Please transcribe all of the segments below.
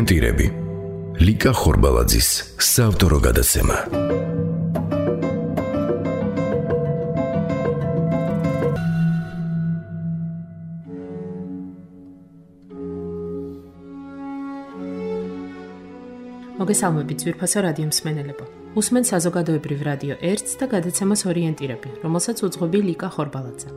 ორიენტირები. ლიკა ხორბალაძის საავტორო გადაცემა. მოგესალმებით ძვირფასო რადიო მსმენელებო. უსმენთ საზოგადოებრივ რადიო 1-ს და გადაცემას ორიენტირები, რომელსაც უძღვები ლიკა ხორბალაძე.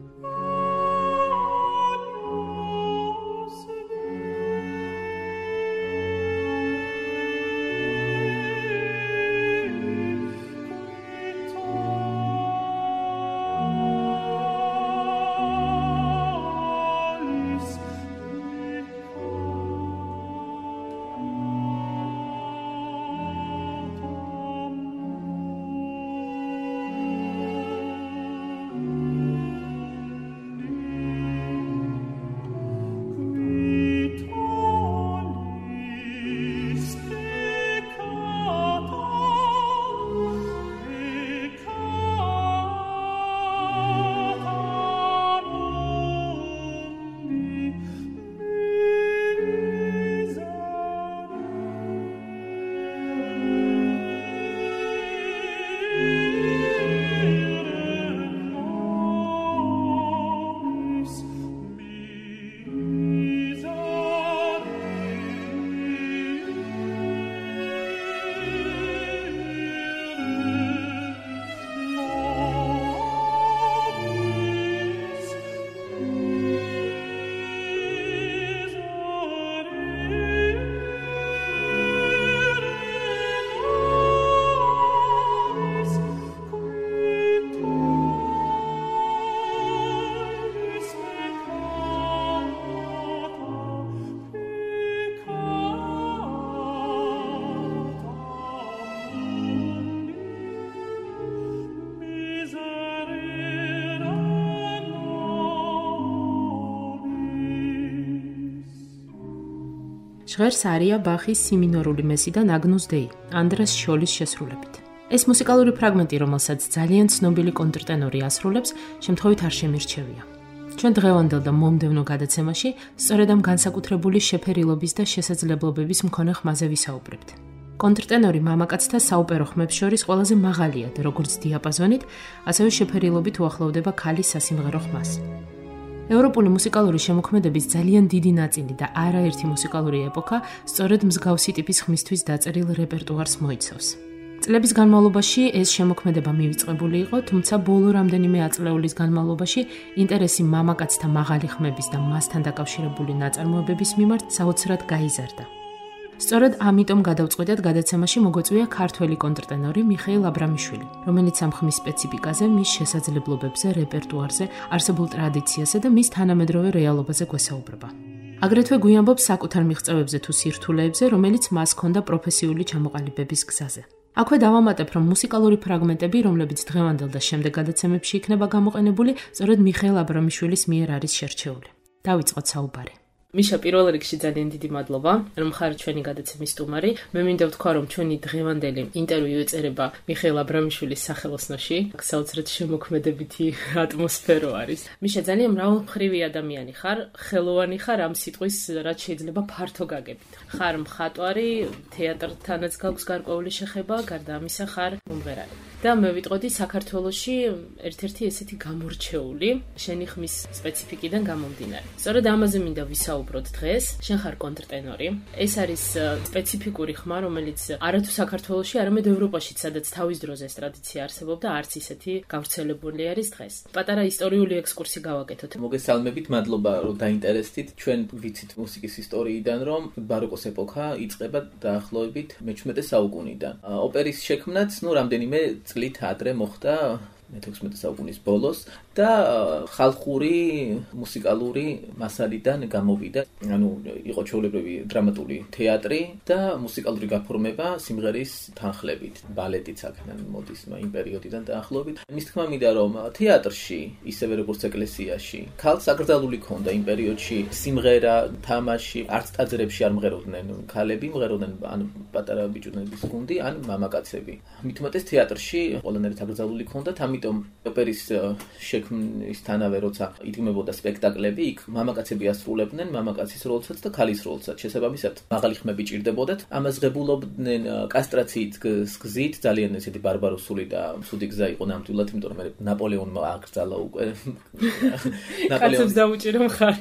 ჟღერს არია ბახის სიმინორული მესიდან აგნუს დეი, ანდრეს შოლის შესრულებით. ეს მუსიკალური ფრაგმენტი, რომელსაც ძალიან ცნობილი კონტრტენორი ასრულებს, შემთხვევით არ შემირჩევია. ჩვენ დღევანდელ და მომდევნო გადაცემაში სწორედ ამ განსაკუთრებული შეფერილობის და შესაძლებლობების მქონე ხმაზე ვისაუბრებთ. კონტრტენორი მამაკაცთა საოპერო ხმებს შორის ყველაზე მაღალია და როგორც დიაპაზონით, ასევე შეფერილობით უახლოვდება ქალის სასიმღერო ხმას. ევროპული მუსიკალური შემოქმედების ძალიან დიდი ნაწილი და არაერთი მუსიკალური ეპოქა სწორედ მსგავსი ტიპის ხმისთვის დაწერილ რეპერტუარს მოიცავს. წლების განმავლობაში ეს შემოქმედება მივიწყებული იყო, თუმცა ბოლო რამდენიმე ათწლეულის განმავლობაში ინტერესი მამაკაცთა მაღალი ხმების და მასთან დაკავშირებული ნაწარმოებების მიმართ საოცრად გაიზარდა. სწორედ ამიტომ გადავწყვეტეთ გადაცემაში მოგვეწვია ქართველი კონტრტენორი მიხეილ აბრამიშვილი, რომელიც ამ ხმის სპეციფიკაზე, მის შესაძლებლობებზე, რეპერტუარზე, არსებულ ტრადიციასა და მის თანამედროვე რეალობაზე გვესაუბრება. აგრეთვე გვიამბობს საკუთარ მიღწევებზე თუ სირთულეებზე, რომელიც მას ჰქონდა პროფესიული ჩამოყალიბების გზაზე. აქვე დავამატებ, რომ მუსიკალური ფრაგმენტები, რომლებიც დღევანდელ და შემდეგ გადაცემებში იქნება გამოყენებული, სწორედ მიხეილ აბრამიშვილის მიერ არის შერჩეული. დავიწყოთ საუბარი. მიშა, პირველ რიგში ძალიან დიდი მადლობა, რომ ხარ ჩვენი გადაცემის სტუმარი. მე მინდა ვთქვა, რომ ჩვენი დღევანდელი ინტერვიუ ეწერება მიხეილ აბრამიშვილის სახელოსნოში. საოცრად შემოქმედებითი ატმოსფერო არის. მიშა, ძალიან მრავალმხრივი ადამიანი ხარ, ხელოვანი ხარ ამ სიტყვის, რაც შეიძლება ფართო გაგებით. ხარ მხატვარი, თეატრთანაც გაქვს გარკვეული შეხება, გარდა ამისა ხარ მომღერალი. და მე ვიტყოდი საქართველოში ერთ-ერთი ესეთი გამორჩეული შენი ხმის სპეციფიკიდან გამომდინარე. სწორედ ამაზე მინდა ვისაუბროთ დღეს. შენ ხარ კონტრტენორი. ეს არის სპეციფიკური ხმა, რომელიც არათუ საქართველოში, არამედ ევროპაშიც, სადაც თავის დროზე ეს ტრადიცია არსებობდა, არც ისეთი გავრცელებული არის დღეს. პატარა ისტორიული ექსკურსი გავაკეთოთ. მოგესალმებით, მადლობა რომ დაინტერესდით. ჩვენ ვიცით მუსიკის ისტორიიდან, რომ ბაროკოს ეპოქა იწყება დაახლოებით მე-17 საუკუნიდან. ოპერის შექმნაც, რამდენიმე წლით ადრე მოხდა მე-16 საუკუნის ბოლოს და ხალხური მუსიკალური მასალიდან გამოვიდა. იყო ჩვეულებრივი დრამატული თეატრი და მუსიკალური გაფორმება სიმღერის თანხლებით. ბალეტიც აქედან მოდის იმ პერიოდიდან დაახლოებით. მის თქმა მინდა რომ თეატრში, ისევე როგორც ეკლესიაში, ქალს აკრძალული ჰქონდა იმ პერიოდში სიმღერა, თამაში, არც ტაძრებში არ მღეროდნენ ქალები, მღეროდნენ ან პატარა ბიჭუნების გუნდი, ან მამაკაცები. მით უმეტეს თეატრში ყველანაირად აკრძალული ჰქონდათ, ამიტომ ამიტომ ოპერის შექმნისთანავე როცა იდგმებოდა სპექტაკლები, იქ მამაკაცები ასრულებდნენ მამაკაცის როლსაც და ქალის როლსაც. შესაბამისად, მაღალი ხმები ჭირდებოდათ. ამას ღებულობდნენ კასტრაციით გზით, ძალიან ესეთი ბარბაროსული და ცუდი გზა იყო ნამდვილად, იმიტომ რომ ნაპოლეონმა აკრძალა უკვე. კაცებს დაუჭირო მხარი.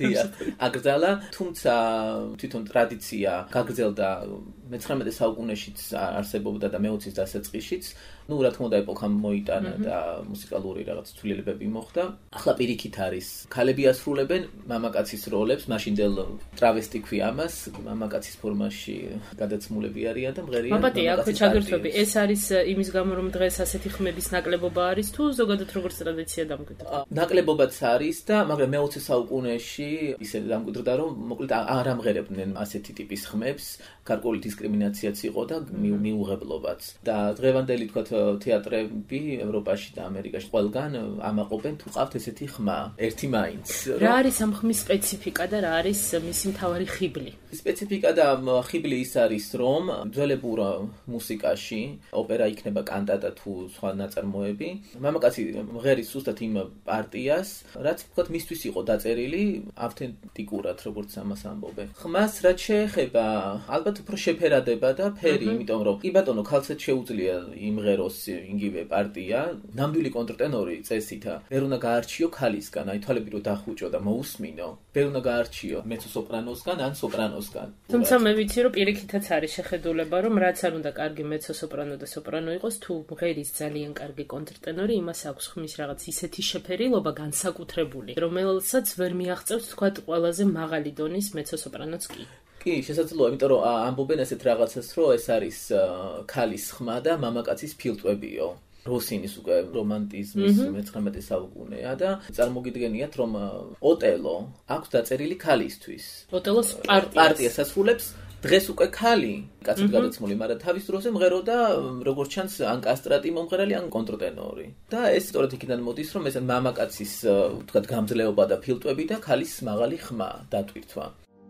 აკრძალა, თუმცა თვითონ ტრადიცია გაგრძელდა მე-19 საუკუნეშიც არსებობდა და მე-20-ის დასაწყისშიც. Ну, რა თქმა უნდა, ეპოქამ მოიტანა და მუსიკალური რაღაც ცვლილებები მოხდა. ახლა პირიქით არის, ქალები ასრულებენ მამაკაცის როლებს, მაშინდელ ტრავესტი ქვია ამას, მამაკაცის ფორმაში გადაცმულები არიან და მღერიან. მაპატია, აქვე ჩაგერთვები. ეს არის იმის გამო, რომ დღეს ასეთი ხმების ნაკლებობა არის თუ ზოგადად როგორც ტრადიცია დამკვიდრდა? ნაკლებობაც არის და მაგრამ მე-20 საუკუნეში ისე დამკვიდრდა, რომ მოკლედ არ ამღერებდნენ ასეთი ტიპის ხმებს, გარკვეული დისკრიმინაციაც იყო და მიუღებლობაც. და დღევანდელი თქვათ თეატრები ევროპაში და ამერიკაში ყველგან ამაყობენ თუ ყავთ ესეთი ხმა, ერთი მაინც. რა არის ამ ხმის სპეციფიკა და რა არის მისი მთავარი ხიბლი? სპეციფიკა და ხიბლი ის არის, რომ ძველებურ მუსიკაში, ოპერა იქნება კანტატა თუ სხვა ნაწარმოები, მამაკაცი მღერის ზუსტად იმ პარტიას, რაც თქვათ მისთვის იყო დაწერილი ავთენტიკურად, როგორც ამას ამბობენ. ხმას რაც შეეხება, ალბათ უფრო შეფერადება და ფერი, იმიტომ რომ კი ბატონო, ქალსაც შეუძლია იმღეროს იგივე პარტია, ნამდვილი კონტრტენორი წესით ვერ უნდა გაარჩიო ქალისგან, აი თვალები რო დახუჭო და მოусმინო, ვერ უნდა გაარჩიო მეცო-სოპრანოსგან ან სოპრანოსგან. თუმცა მე ვიცი, რომ პირიქითაც არის შეხედულება, რომ რაც არ უნდა კარგი მეცო-სოპრანო და სოპრანო იყოს, თუ მღერის ძალიან კარგი კონტრტენორი, იმას აქვს ხმის რაღაც ისეთი შეფერილობა განსაკუთრებული, რომელსაც ვერ მიაღწევს თქვა ყველაზე მაღალი დონის მეცო-სოპრანოც კი. კი, შესაძლოა, იმიტომ რომ ამბობენ ესეთ რაღაცას, რომ ეს არის ქალის ხმა და მამაკაცის ფილტვებიო. როსინის უკვე რომანტიზმის მე-19 საუკუნეა და წარმოგიდგენიათ, რომ ოტელო აქვს დაწერილი ქალისთვის. ოტელოს პარტიას ასრულებს დღეს უკვე ქალი, კაცად გადაცმული, მაგრამ თავის დროზე მღეროდა როგორც ჩანს ან კასტრატი მომღერალი, ან კონტრტენორი. და ეს სწორედ იქიდან მოდის, რომ ეს მამაკაცის თქვათ გამძლეობა და ფილტვები და ქალის მაღალი ხმა დატვირთვა.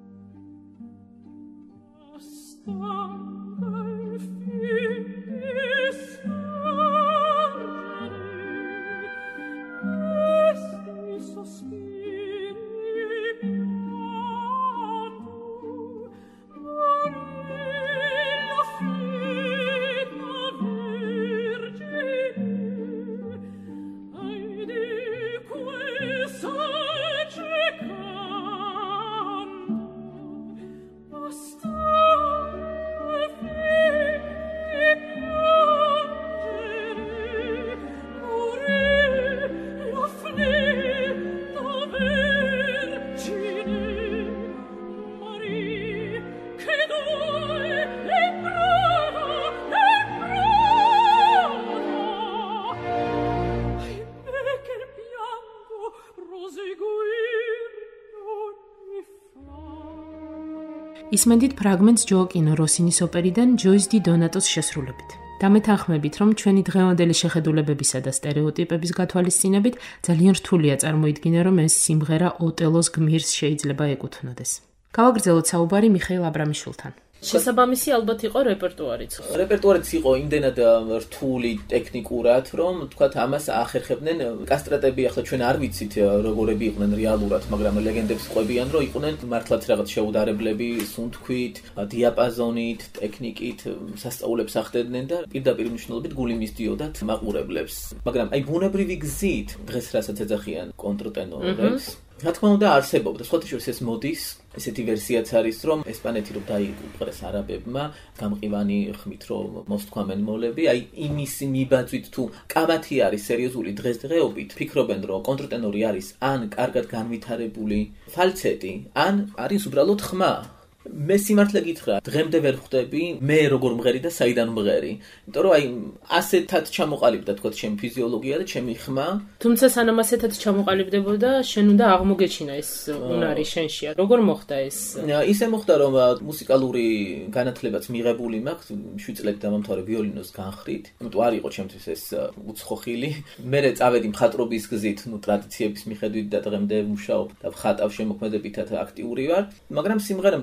ისმენდით ფრაგმენტს ჯოაკინო როსინის ოპერიდან ჯოის დი დონატოს შესრულებით. დამეთანხმებით, რომ ჩვენი დღევანდელი შეხედულებებისა და სტერეოტიპების გათვალისწინებით ძალიან რთულია წარმოიდგინე, რომ ეს სიმღერა ოტელოს გმირს შეიძლება ეკუთვნოდეს. გავაგრძელოთ საუბარი მიხეილ აბრამიშვილთან. შესაბამისი ალბათ იყო რეპერტუარიც. რეპერტუარიც იყო იმდენად რთული ტექნიკურად, რომ თქვათ ამას ახერხებდნენ კასტრატები, ახლა ჩვენ არ ვიცით როგორები იყვნენ რეალურად, მაგრამ ლეგენდებს ყვებიან, რომ იყვნენ მართლაც რაღაც შეუდარებლები, სუნთქვით, დიაპაზონით, ტექნიკით, სასწაულებს ახდედნენ და პირდაპირ მნიშვნელობით გული მისდიოდათ მაყურებლებს. მაგრამ აი ბუნებრივი გზით დღეს რასაც ეძახიან კონტრტენორებს, რა თქმა უნდა არსებობდა. სხვათა შორის ეს მოდის, ესეთი ვერსიაც არის, რომ ესპანეთი რომ დაიკუპრეს არაბებმა, გამყივანი ხმით რომ მოსთქვამენ მოლები, აი იმის მიბაძვით თუ კამათი არის სერიოზული დღესდღეობით, ფიქრობენ რომ კონტრტენორი არის ან კარგად განვითარებული ფალცეტი, ან არის უბრალოდ ხმა. მე სიმართლე გითხრა, დღემდე ვერ ხვდები მე როგორ მღერი და საიდან მღერი. იმიტომ რომ აი ასეთად ჩამოყალიბდა თქვა ჩემი ფიზიოლოგია და ჩემი ხმა. თუმცა სანამ ასეთად ჩამოყალიბდებოდა, შენ უნდა აღმოგეჩინა ეს უნარი შენშია. როგორ მოხდა ეს? ისე მოხდა რომ მუსიკალური განათლებაც მიღებული მაქვს, 7 წლები დამამთავრე ვიოლინოს განხრით. იმიტომ არ იყო ჩემთვის ეს უცხოხილი. მე წავედი მხატვრობის გზით, ტრადიციების მიხედვით და დღემდე ვმუშაობ და ვხატავ შემოქმედებითად აქტიური ვარ, მაგრამ სიმღერამ თავისი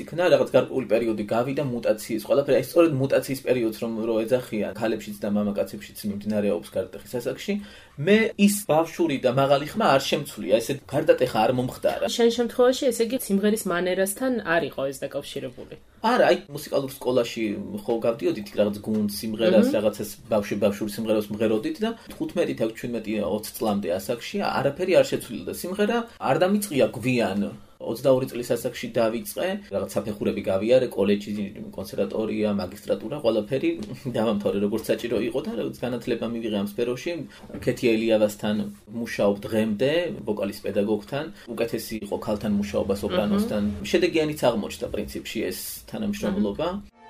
იქნა, რაღაც გარკვეული პერიოდი გავიდა მუტაციის, ყველაფერი აი სწორედ მუტაციის პერიოდს რომ ეძახიან ქალებშიც და მამაკაცებშიც მიმდინარეობს გარდატეხის ასაკში, მე ის ბავშვური და მაღალი ხმა არ შემცვლია, ესე გარდატეხა არ მომხდარა. შენ შემთხვევაში ესე იგი სიმღერის მანერასთან არ იყო ეს დაკავშირებული. არა, აი მუსიკალურ სკოლაში ხო გავდიოდით რაღაც გუნდ სიმღერას, რაღაცას ბავშვური სიმღერას მღეროდით და 15, 17, 20 წლამდე ასაკში არაფერი არ შეცვლილდა. სიმღერა არ დამიწყია გვიან. 22 წლის ასაკში დავიწყე, რაღაც საფეხურები გავიარე, კოლეჯი, კონსერვატორია, მაგისტრატურა, ყველაფერი დავამთავრე როგორც საჭირო იყო და რაღაც განათლება მივიღე ამ სფეროში. ქეთი ელიავასთან მუშაობ დღემდე, ვოკალის პედაგოგთან. უკეთესი იყო ქალთან მუშაობა სოპრანოსთან. შედეგიანიც აღმოჩნდა პრინციპში ეს თანამშრომლობა.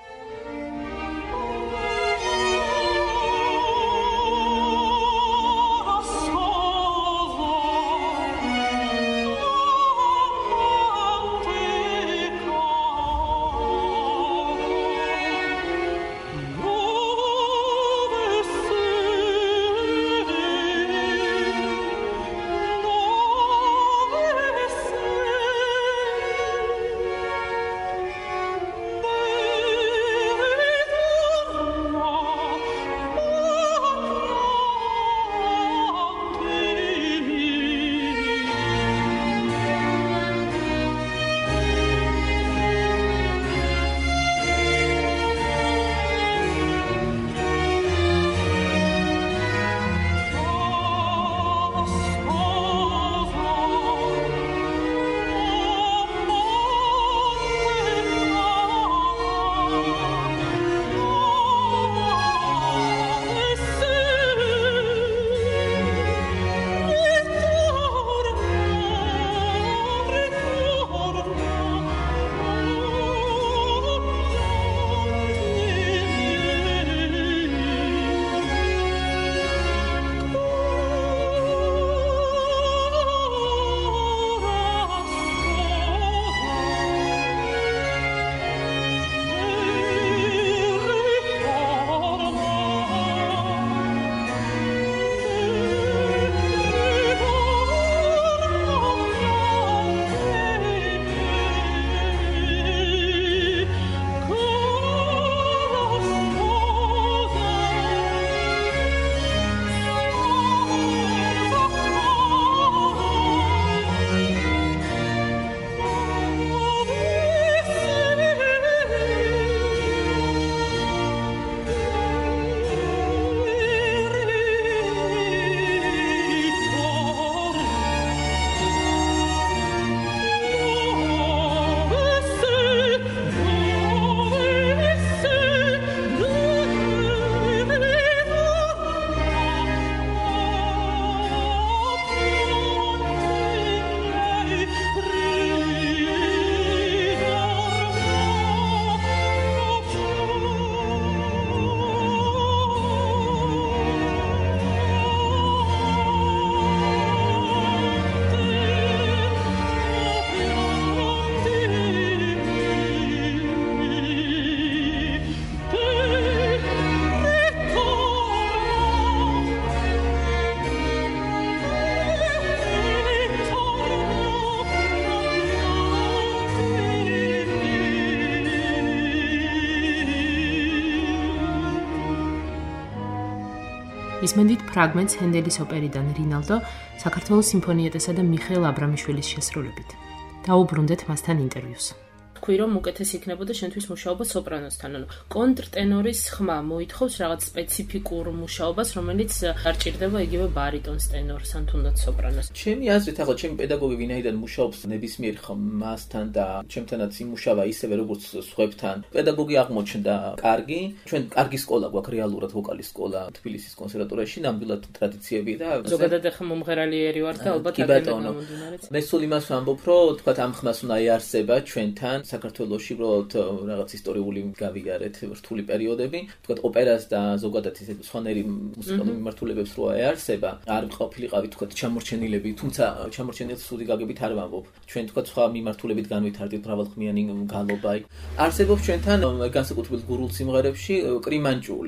ისმენდით ფრაგმენტს ჰენდელის ოპერიდან რინალდო, საქართველოს სიმფონიეტესა და მიხეილ აბრამიშვილის შესრულებით. დაუბრუნდეთ მასთან ინტერვიუს. თქვი რომ უკეთესი იქნებოდა შენთვის მუშაობა სოპრანოსთან, ანუ კონტრტენორის ხმა მოითხოვს რაღაც სპეციფიკურ მუშაობას, რომელიც არ ჭირდება იგივე ბარიტონს, ტენორს, ან თუნდაც სოპრანოს. ჩემი აზრით, ახლა ჩემი პედაგოგი ვინაიდან მუშაობს ნებისმიერ ხმასთან და ჩემთანაც იმუშავა ისევე როგორც სხვებთან. პედაგოგი აღმოჩნდა კარგი, ჩვენ კარგი სკოლა გვაქვს რეალურად ვოკალის სკოლა თბილისის კონსერვატორიაში, ნამდვილად ტრადიციები და ზოგადად ახლა მომღერალიერი ვარ და ალბათ აკადემიურად. მე სულ იმას ვამბობ, რომ თქვა ამ ხმას უნდა იარსება ჩვენთან საქართველოში უბრალოდ რაღაც ისტორიული გავიარეთ რთული პერიოდები, თქვა ოპერას და ზოგადად ისეთ სხვანაირი მუსიკალური მიმართულებებს რო აარსება, არ ყოფილიყავი თქვა ჩამორჩენილები, თუმცა ჩამორჩენილს სუდი გაგებით არ ვამბობ. ჩვენ თქვა სხვა მიმართულებით განვითარდით მრავალხმიანი გალობა. არსებობს ჩვენთან განსაკუთრებულ გურულ სიმღერებში კრიმანჭული.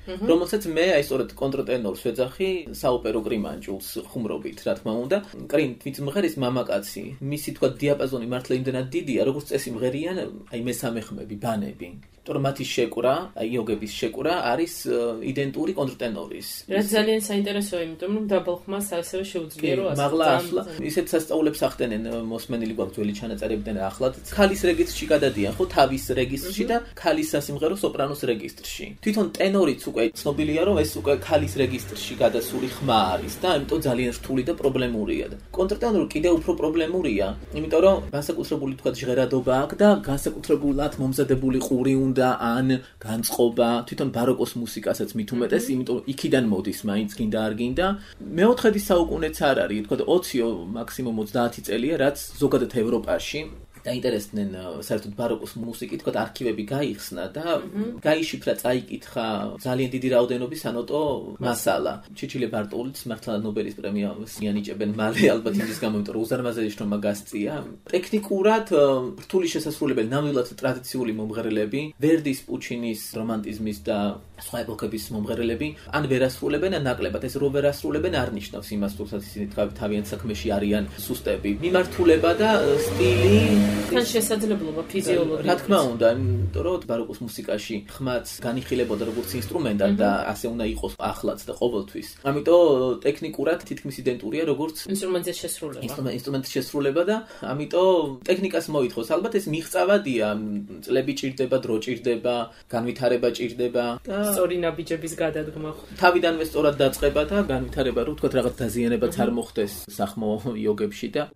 რომელსაც მე აი სწორედ კონტრტენორს ვეძახი საოპერო კრიმანჭულს ხუმრობით, რა თქმა უნდა. კრიმ თვითმღერის მამაკაცი, მისი თქვა დიაპაზონი მართლა იმდენად დიდია, როგორც წესი მღერიან აი მესამე ხმები, ბანები. თორემ მათი შეკვრა, აი იოგების შეკვრა არის იდენტური კონტრტენორის. რაც ძალიან საინტერესოა, იმიტომ რომ დაბალ ხმას ასევე შეუძლია რომ მაღლა ასვლა. ისეთ სასწაულებს ახდენენ მოსმენილი გვაქვს ძველი ჩანაწერებიდან ახლად. ქალის რეგისტრში გადადიან, ხო, თავის რეგისტრში და ქალის სასიმღერო სოპრანოს რეგისტრში. თვითონ ტენორიც უკვე ცნობილია, რომ ეს უკვე ქალის რეგისტრში გადასული ხმა არის და ამიტომ ძალიან რთული და პრობლემურია. კონტრტენორი კიდევ უფრო პრობლემურია, იმიტომ რომ განსაკუთრებული თქვა ჟღერადობა აქვს და განსაკუთრებულად მომზადებული ყური და ან განწყობა თვითონ ბაროკოს მუსიკასაც მით უმეტეს, იმიტომ იქიდან მოდის მაინც გინდა არ გინდა. მეოთხედი საუკუნეც არ არის, თქვა 20 მაქსიმუმ 30 წელია, რაც ზოგადად ევროპაში დაინტერესდნენ საერთოდ ბაროკოს მუსიკით, თქვა არქივები გაიხსნა და გაიშიფრა, წაიკითხა ძალიან დიდი რაოდენობის ანოტო მასალა. ჩიჩილე ბარტოლიც მართლა ნობელის პრემიას მიანიჭებენ მალე ალბათ იმის გამო, იმიტომ რომ უზარმაზარი შრომა გასწია. ტექნიკურად რთული შესასრულებელი, ნამდვილად ტრადიციული მომღერლები, ვერდის, პუჩინის, რომანტიზმის და სხვა ეპოქების მომღერლები ან ვერ ასრულებენ, ან ნაკლებად. ეს რო ვერ ასრულებენ არ ნიშნავს იმას, თუმცა ისინი თავიანთ საქმეში არიან სუსტები. მიმართულება და სტილი თან შესაძლებლობა ფიზიოლოგიურად. რა თქმა უნდა, იმიტომ რომ ბაროკოს მუსიკაში ხმაც განიხილებოდა როგორც ინსტრუმენტად და ასე უნდა იყოს ახლაც და ყოველთვის. ამიტომ ტექნიკურად თითქმის იდენტურია როგორც ინსტრუმენტის შესრულება. ინსტრუმენტის შესრულება და ამიტომ ტექნიკას მოითხოვს. ალბათ ეს მიღწევადია, წლები ჭირდება, დრო ჭირდება, განვითარება ჭირდება და სწორი ნაბიჯების გადადგმა. თავიდანვე სწორად დაწყება და განვითარება, რომ თქვა რაღაც დაზიანებაც არ მოხდეს სახმო იოგებში და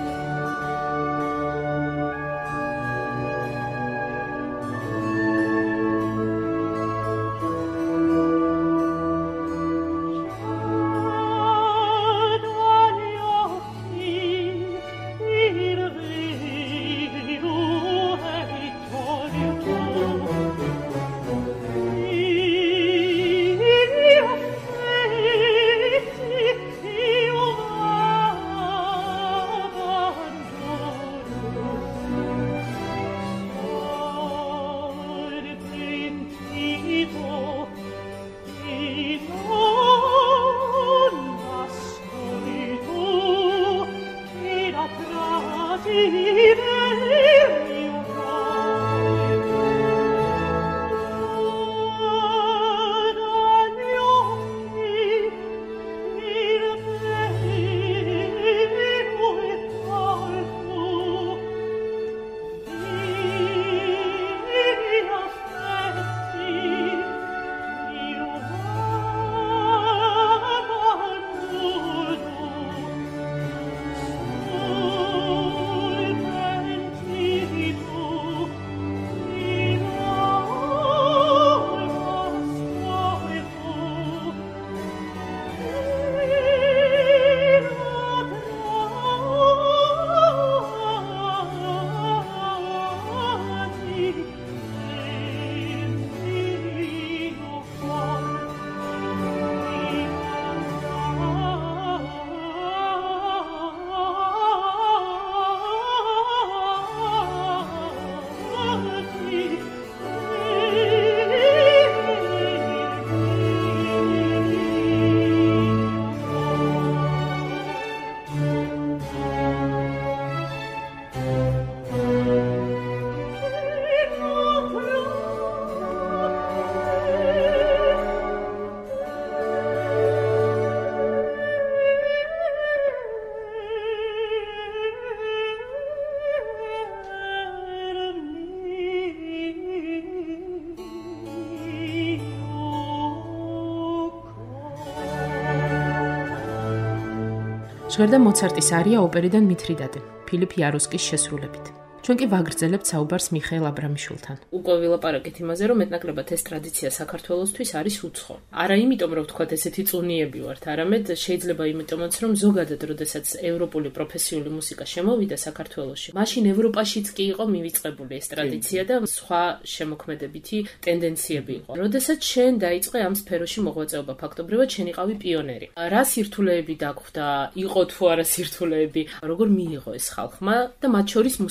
ჟღერდა მოცარტის არია ოპერიდან მითრიდატე, ფილიპ იაროსკის შესრულებით. ჩვენ კი ვაგრძელებთ საუბარს მიხეილ აბრამიშვილთან. უკვე ვილაპარაკეთ იმაზე, რომ მეტნაკლებად ეს ტრადიცია საქართველოსთვის არის უცხო. არა იმიტომ, რომ ვთქვათ ესეთი წუნიები ვართ, არამედ შეიძლება იმიტომაც, რომ ზოგადად, როდესაც ევროპული პროფესიული მუსიკა შემოვიდა საქართველოში, მაშინ ევროპაშიც კი იყო მივიწყებული ეს ტრადიცია და სხვა შემოქმედებითი ტენდენციები იყო. როდესაც შენ დაიწყე ამ სფეროში მოღვაწეობა, ფაქტობრივად შენ იყავი პიონერი. რა სირთულეები დაგხვდა, იყო თუ არა სირთულეები, როგორ მიიღო ეს ხალხმა და მათ შორის მუსიკოსებმა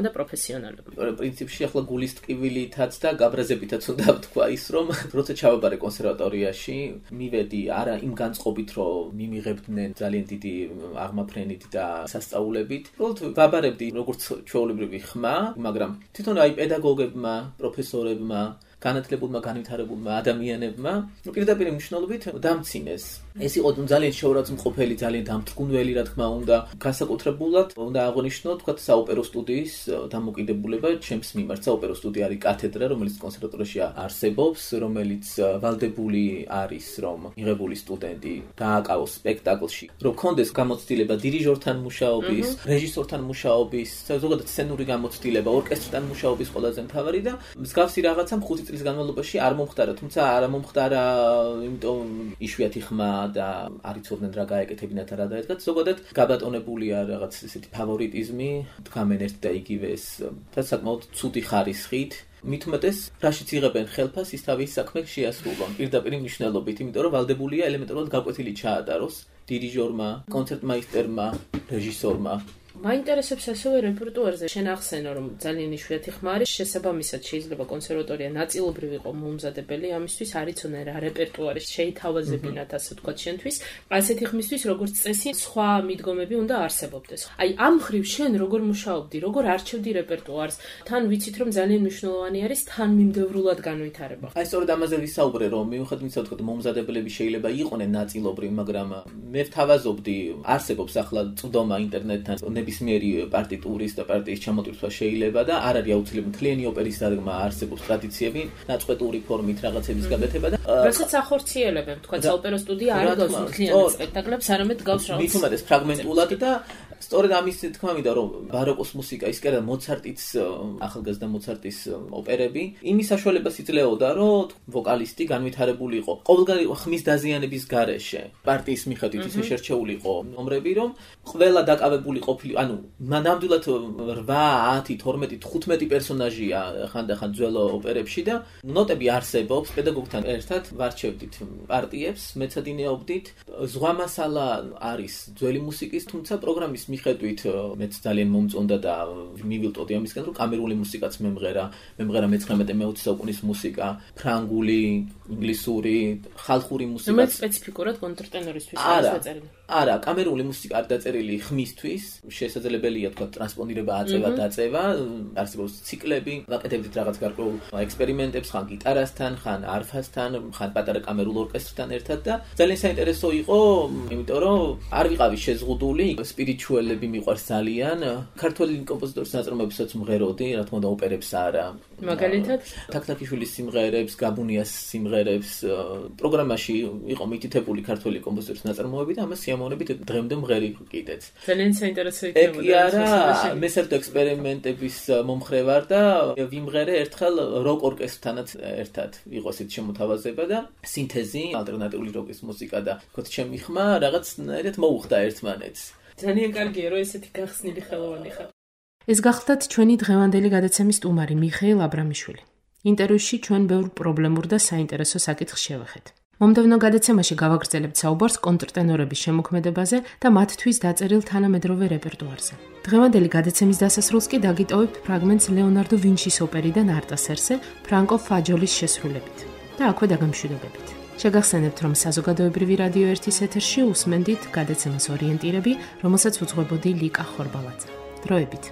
და პროფესიონალებმა. პრინციპში ახლა გულის ტკივილითაც და გაბრაზებითაც უნდა ვთქვა ის, რომ როცა ჩავაბარე კონსერვატორიაში, მივედი არა იმ განწყობით, რომ მიმიღებდნენ ძალიან დიდი აღმაფრენით და სასწაულებით. უბრალოდ ვაბარებდი როგორც ჩვეულებრივი ხმა, მაგრამ თვითონ აი პედაგოგებმა, პროფესორებმა, განათლებულმა, განვითარებულმა ადამიანებმა პირდაპირ მნიშვნელობით დამცინეს. ეს იყო ძალიან შეურაცხმყოფელი, ძალიან დამთრგუნველი, რა თქმა უნდა, განსაკუთრებულად უნდა აღვნიშნოთ, თქვა საოპერო სტუდიის დამოკიდებულება ჩემს მიმართ. საოპერო სტუდია არის კათედრა, რომელიც კონსერვატორიაში არსებობს, რომელიც ვალდებული არის, რომ მიღებული სტუდენტი დააკავოს სპექტაკლში, რომ კონდეს გამოცდილება დირიჟორთან მუშაობის, რეჟისორთან მუშაობის, ზოგადად სცენური გამოცდილება, ორკესტრთან მუშაობის ყველაზე მთავარი და მსგავსი რაღაცა 5 წლის განმავლობაში არ მომხდარა, თუმცა არ მომხდარა, იმიტომ იშვიათი ხმა და არ იცოდნენ რა გაეკეთებინათ რა დაედგათ. ზოგადად გაბატონებულია რაღაც ესეთი ფავორიტიზმი, დგამენ ერთ და იგივეს და საკმაოდ ცუდი ხარისხით. მით უმეტეს, რაშიც იღებენ ხელფას, ის თავის საქმე შეასრულონ პირდაპირ მნიშვნელობით, იმიტომ რომ ვალდებულია ელემენტარულად გაკვეთილი ჩაატაროს დირიჟორმა, კონცერტმაისტერმა, რეჟისორმა. მაინტერესებს ასევე რეპერტუარზე შენ ახსენე რომ ძალიან იშვიათი ხმა არის შესაბამისად შეიძლება კონსერვატორია ნაწილობრივ იყო მომზადებელი ამისთვის არ იცოდნენ რა რეპერტუარი შეითავაზებინათ ასე ვთქვათ შენთვის ასეთი ხმისთვის როგორც წესი სხვა მიდგომები უნდა არსებობდეს აი ამ მხრივ შენ როგორ მუშაობდი როგორ არჩევდი რეპერტუარს თან ვიცით რომ ძალიან მნიშვნელოვანი არის თან მიმდევრულად განვითარება აი სწორედ ამაზე ვისაუბრე რომ მიუხედავად იმისა ვთქვათ მომზადებლები შეიძლება იყვნენ ნაწილობრივ მაგრამ მე ვთავაზობდი არსებობს ახლა წვდომა ინტერნეტთან ნებისმიერი პარტიტურის და პარტიის ჩამოტვირთვა შეიძლება და არ არის აუცილებელი მთლიანი ოპერის დადგმა არსებობს ტრადიციები, ნაწყვეტური ფორმით რაღაცების გაკეთება და რასაც ახორციელებენ, თქვა საოპერო სტუდია არ გავს მთლიან სპექტაკლებს, არამედ გავს რაღაც მით უმეტეს ფრაგმენტულად და სწორედ ამის თქმა მინდა რომ ბაროკოს მუსიკა ის კი არა მოცარტის ახალგაზრდა მოცარტის ოპერები იმის საშუალებას იძლეოდა რომ ვოკალისტი განვითარებული იყო ყოველგვარი ხმის დაზიანების გარეშე პარტიის მიხედვით ისე შერჩეული იყო ნომრები რომ ყველა დაკავებული ყოფილი ანუ ნამდვილად 8, 10, 12, 15 პერსონაჟია ხანდახან ძველ ოპერებში და ნოტები არსებობს პედაგოგთან ერთად ვარჩევდით პარტიებს მეცადინეობდით ზღვა მასალა არის ძველი მუსიკის თუმცა პროგრამის მიხედვით მეც ძალიან მომწონდა და მივილტოდი ამისგან რომ კამერული მუსიკაც მემღერა 19-20 საუკუნის მუსიკა ფრანგული ინგლისური ხალხური მუსიკა რომელიც სპეციფიკურად კონტრტენორისთვის არის დაწერილი არა კამერული მუსიკა არ დაწერილი ხმისთვის შესაძლებელია თქვა ტრანსპონირება აწევა დაწევა არსებობს ციკლები ვაკეთებდით რაღაც გარკვეულ ექსპერიმენტებს ხან გიტარასთან ხან არფასთან ხან პატარა კამერულ ორკესტრთან ერთად და ძალიან საინტერესო იყო იმიტომ რომ არ ვიყავი შეზღუდული სპირიჩუელები მიყვარს ძალიან ქართველი კომპოზიტორის ნაწარმოებებსაც მღეროდი რა თქმა უნდა ოპერებს არა მაგალითად თაქთაქიშვილის სიმღერებს გაბუნიას სიმღერებს პროგრამაში იყო მითითებული ქართველი კომპოზიტორის ნაწარმოებები და ამას სიამოვნებით დღემდე მღერი კიდეც ძალიან საინტერესო იქნებოდა არა მე საერთოდ ექსპერიმენტების მომხრე ვარ და ვიმღერე ერთხელ როკ ორკესტრთანაც ერთად იყო ესეთი შემოთავაზება და სინთეზი ალტერნატიული როკის მუსიკა და თქო ჩემი ხმა რაღაცნაირად მოუხდა ერთმანეთს ძალიან კარგია რომ ესეთი გახსნილი ხელოვანი ხარ ეს გახლდათ ჩვენი დღევანდელი გადაცემის სტუმარი მიხეილ აბრამიშვილი ინტერვიუში ჩვენ ბევრ პრობლემურ და საინტერესო საკითხს შევეხეთ მომდევნო გადაცემაში გავაგრძელებთ საუბარს კონტრტენორების შემოქმედებაზე და მათთვის დაწერილ თანამედროვე რეპერტუარზე. დღევანდელი გადაცემის დასასრულს კი დაგიტოვებთ ფრაგმენტს ლეონარდო ვინჩის ოპერიდან არტასერსე ფრანკო ფაჯოლის შესრულებით და აქვე დაგემშვიდობებით. შეგახსენებთ, რომ საზოგადოებრივი რადიო 1-ის ეთერში უსმენდით გადაცემას ორიენტირები, რომელსაც უძღვებოდი ლიკა ხორბალაძე. დროებით.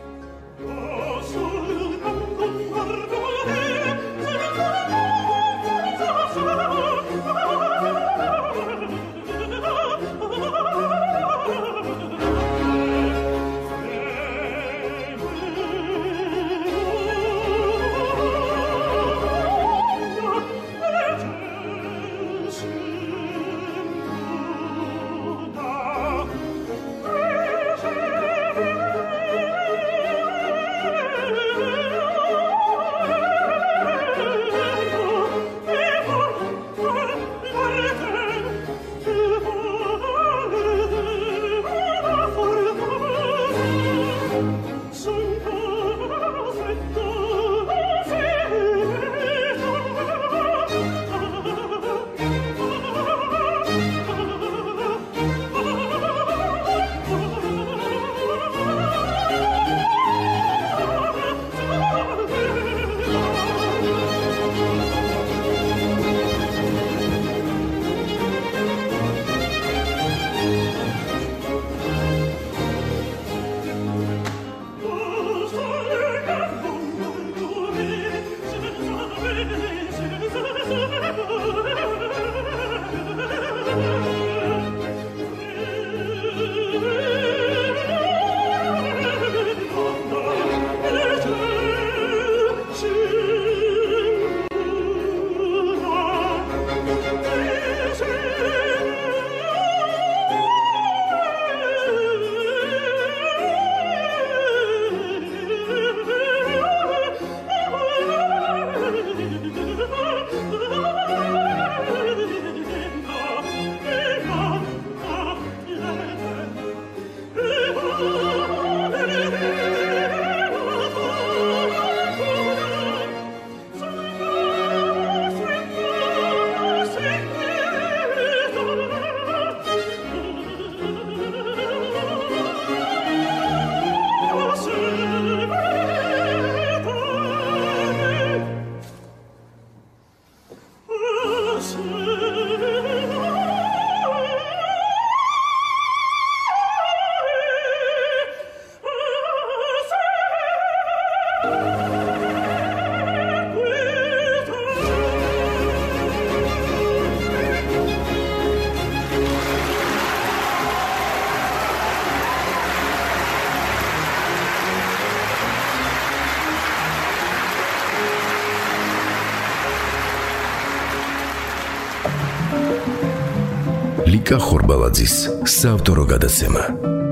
ლიკა ხორბალაძის საავტორო გადაცემა.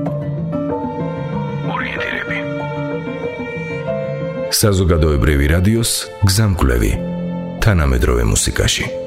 ორიენტირები. საზოგადოებრივი რადიოს გზამკვლევი თანამედროვე მუსიკაში.